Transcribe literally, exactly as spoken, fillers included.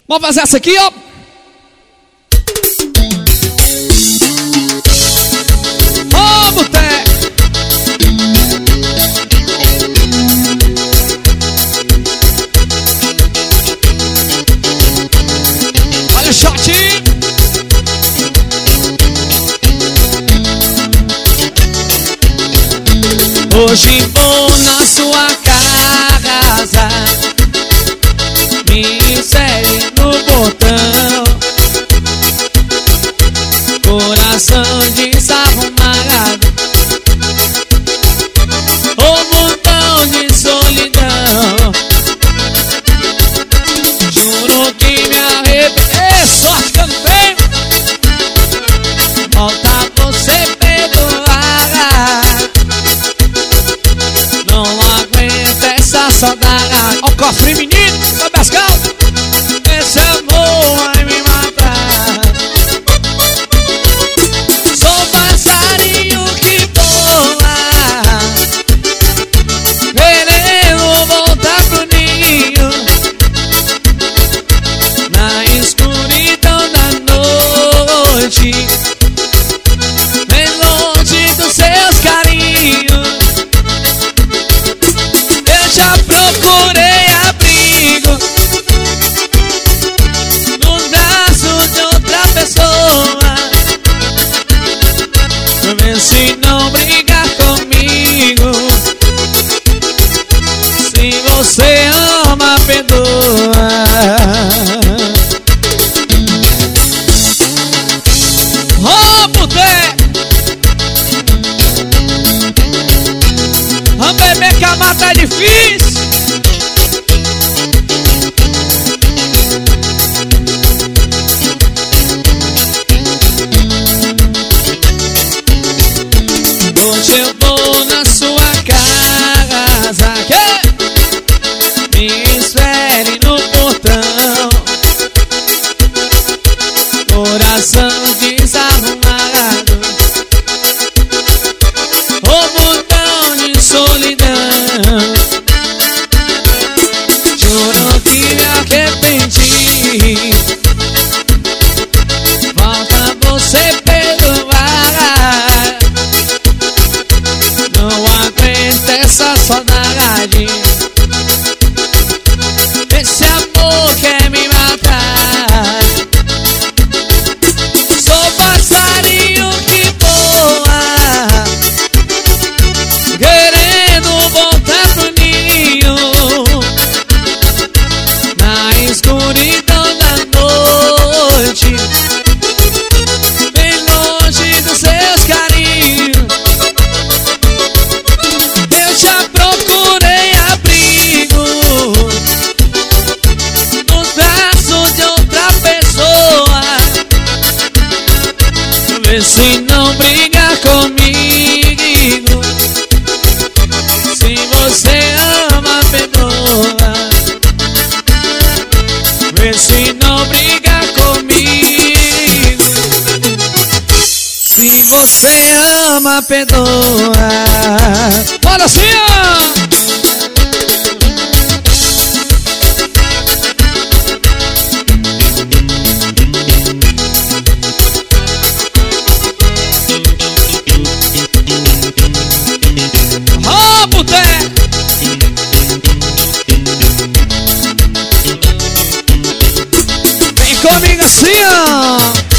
Vamos fazer essa aqui, ó. Ô, boteco. Olha o shot. Hoje vou na sua casa, me insere no botão, coração desarrumado, um montão de solidão. Juro que me arrependo. Ei, sorte que eu não tenho. Falta você perdoar. Não aguento essa saudade. Ó o cofre, menino, ó minhas calças. Esse amor vai me matar. Sou passarinho que voa, querendo voltar pro ninho, na escuridão da noite, bem longe dos seus carinhos. Eu já procurei abrigo nos braços de outra pessoa, vê se não brigar comigo. Se você ama, perdoa. Ô, boteco, vamos beber que a mata é difícil. Hoje eu vou na sua casa, que me espere no portão, coração desarrumado, um montão de solidão. Juro que me arrependi. Falta você perdoar. Não aguento essa saudade. Esse amor quer me matar. Sou passarinho que voa, querendo voltar pro ninho, na escuridão da noite, bem longe dos seus carinhos. Eu já procurei abrigo nos braços de outra pessoa, vê se não briga comigo. Se você ama, perdoa. Vê se não briga comigo. Se você ama, perdoa. Bora assim, ó. Ó, boteco. Vem comigo assim, ó.